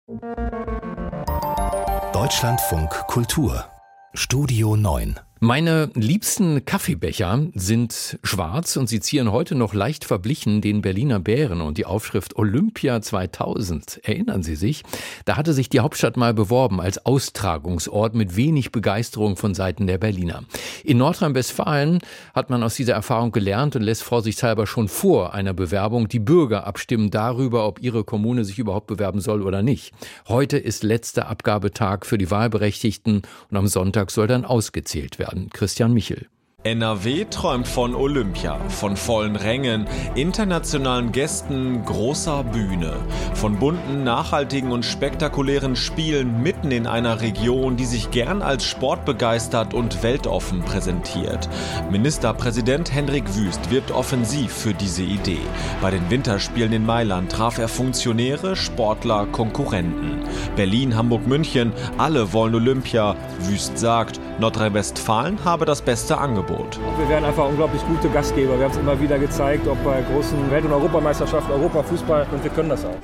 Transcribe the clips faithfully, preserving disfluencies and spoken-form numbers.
Deutschlandfunk Kultur Studio neun. Meine liebsten Kaffeebecher sind schwarz und sie zieren heute noch leicht verblichen den Berliner Bären und die Aufschrift Olympia zweitausend. Erinnern Sie sich? Da hatte sich die Hauptstadt mal beworben als Austragungsort mit wenig Begeisterung von Seiten der Berliner. In Nordrhein-Westfalen hat man aus dieser Erfahrung gelernt und lässt vorsichtshalber schon vor einer Bewerbung die Bürger abstimmen darüber, ob ihre Kommune sich überhaupt bewerben soll oder nicht. Heute ist letzter Abgabetag für die Wahlberechtigten und am Sonntag soll dann ausgezählt werden. Christian Michel. N R W träumt von Olympia, von vollen Rängen, internationalen Gästen, großer Bühne, von bunten, nachhaltigen und spektakulären Spielen mitten in einer Region, die sich gern als sportbegeistert und weltoffen präsentiert. Ministerpräsident Hendrik Wüst wirbt offensiv für diese Idee. Bei den Winterspielen in Mailand traf er Funktionäre, Sportler, Konkurrenten. Berlin, Hamburg, München, alle wollen Olympia. Wüst sagt, Nordrhein-Westfalen habe das beste Angebot. Wir wären einfach unglaublich gute Gastgeber. Wir haben es immer wieder gezeigt, ob bei großen Welt- und Europameisterschaften, Europafußball, und wir können das auch.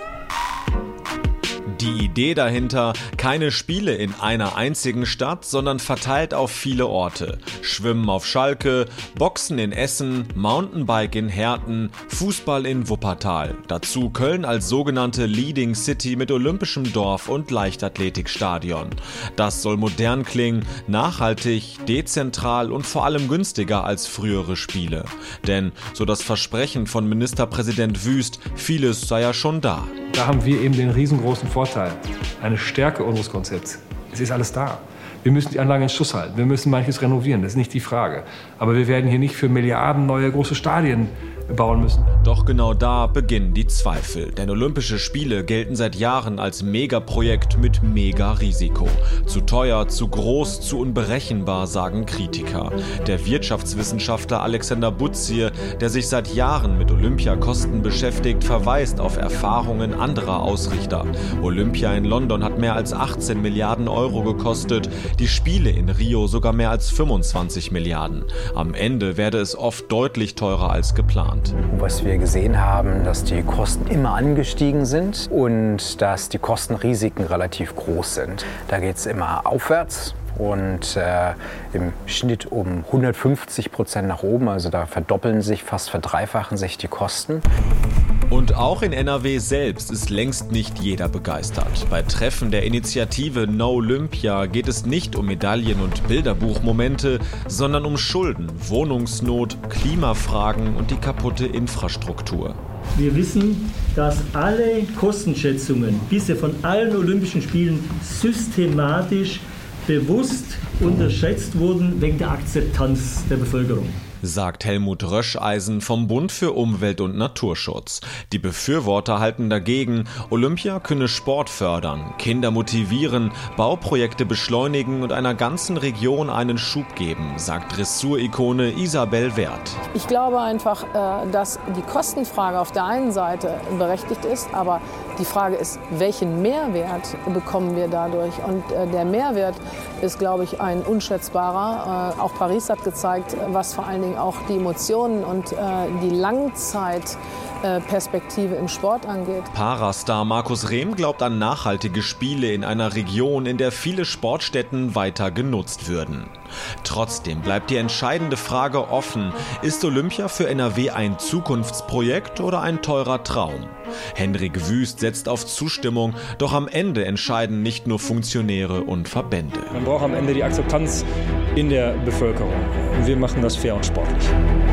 Die Idee dahinter, keine Spiele in einer einzigen Stadt, sondern verteilt auf viele Orte. Schwimmen auf Schalke, Boxen in Essen, Mountainbike in Herten, Fußball in Wuppertal. Dazu Köln als sogenannte Leading City mit olympischem Dorf und Leichtathletikstadion. Das soll modern klingen, nachhaltig, dezentral und vor allem günstiger als frühere Spiele. Denn, so das Versprechen von Ministerpräsident Wüst, vieles sei ja schon da. Da haben wir eben den riesengroßen Vorteil, eine Stärke unseres Konzepts. Es ist alles da. Wir müssen die Anlage in Schuss halten, wir müssen manches renovieren, das ist nicht die Frage. Aber wir werden hier nicht für Milliarden neue große Stadien bauen müssen. Doch genau da beginnen die Zweifel. Denn Olympische Spiele gelten seit Jahren als Megaprojekt mit Mega-Risiko. Zu teuer, zu groß, zu unberechenbar, sagen Kritiker. Der Wirtschaftswissenschaftler Alexander Buzier, der sich seit Jahren mit Olympiakosten beschäftigt, verweist auf Erfahrungen anderer Ausrichter. Olympia in London hat mehr als achtzehn Milliarden Euro gekostet, die Spiele in Rio sogar mehr als fünfundzwanzig Milliarden. Am Ende werde es oft deutlich teurer als geplant. Was wir gesehen haben, dass die Kosten immer angestiegen sind und dass die Kostenrisiken relativ groß sind. Da geht es immer aufwärts und äh, im Schnitt um hundertfünfzig Prozent nach oben. Also da verdoppeln sich, fast verdreifachen sich die Kosten. Und auch in N R W selbst ist längst nicht jeder begeistert. Bei Treffen der Initiative No Olympia geht es nicht um Medaillen und Bilderbuchmomente, sondern um Schulden, Wohnungsnot, Klimafragen und die kaputte Infrastruktur. Wir wissen, dass alle Kostenschätzungen bisher von allen Olympischen Spielen systematisch bewusst unterschätzt wurden wegen der Akzeptanz der Bevölkerung, sagt Helmut Röscheisen vom Bund für Umwelt und Naturschutz. Die Befürworter halten dagegen, Olympia könne Sport fördern, Kinder motivieren, Bauprojekte beschleunigen und einer ganzen Region einen Schub geben, sagt Dressurikone Isabel Wert. Ich glaube einfach, dass die Kostenfrage auf der einen Seite berechtigt ist, aber die Frage ist, welchen Mehrwert bekommen wir dadurch? Und der Mehrwert ist, glaube ich, ein unschätzbarer. Auch Paris hat gezeigt, was vor allen Dingen auch die Emotionen und die Langzeitperspektive im Sport angeht. Parastar Markus Rehm glaubt an nachhaltige Spiele in einer Region, in der viele Sportstätten weiter genutzt würden. Trotzdem bleibt die entscheidende Frage offen: Ist Olympia für N R W ein Zukunftsprojekt oder ein teurer Traum? Hendrik Wüst setzt auf Zustimmung, doch am Ende entscheiden nicht nur Funktionäre und Verbände. Man braucht am Ende die Akzeptanz in der Bevölkerung. Wir machen das fair und sportlich.